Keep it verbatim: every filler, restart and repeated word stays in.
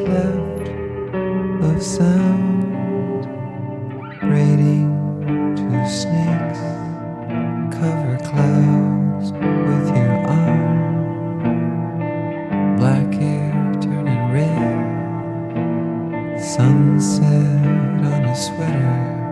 left of sound, braiding two snakes, cover clouds with your arm, black hair turning red, sunset on a sweater.